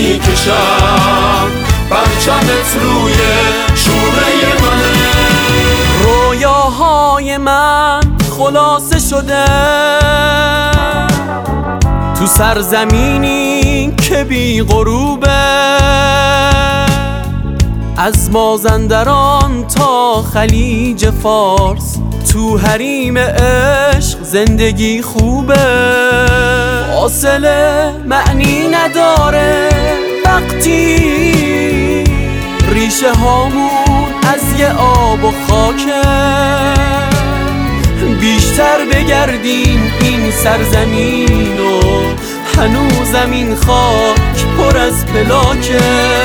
میکشم، پرچمت روی شونه منه. رویاهای من خلاصه شده تو سرزمینی که بی غروبه، از مازندران تا خلیج فارس تو حریم عشق زندگی خوبه. فاصله معنی نداره وقتی ریشه هامون از یه آب و خاکه. بیشتر بگردیم این سرزمین و هنوزم این خاک پر از پلاکه.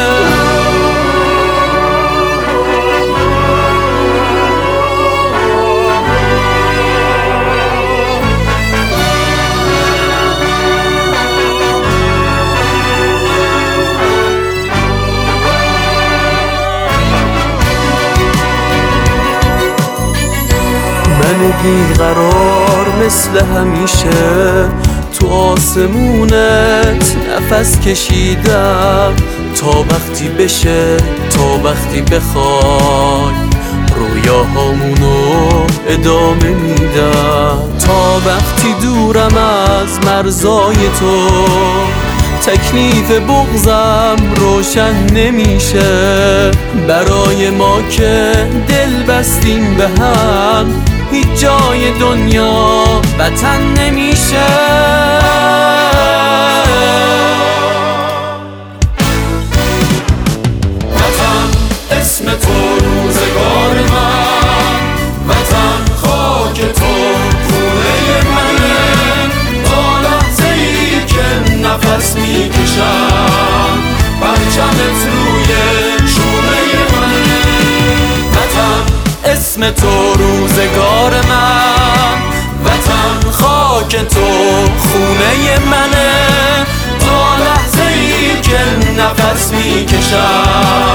من بیقرار مثل همیشه تو آسمونت نفس کشیدم، تا وقتی بشه تا وقتی بخوای رویاهامونو ادامه میدم. تا وقتی دورم از مرزای تو تکلیف بغضم روشن نمیشه. برای ما که دل بستیم به هم هیچ جای دنیا وطن نمیشه. وطن اسم تو روزگار من، وطن خاک تو خونه منه. تا لحظه ای که نفس میکشم، پرچمت روی شونه منه. وطن اسم تو روزگار من، وطن خاک تو خونه منه. تا لحظه ای که نفس میکشم،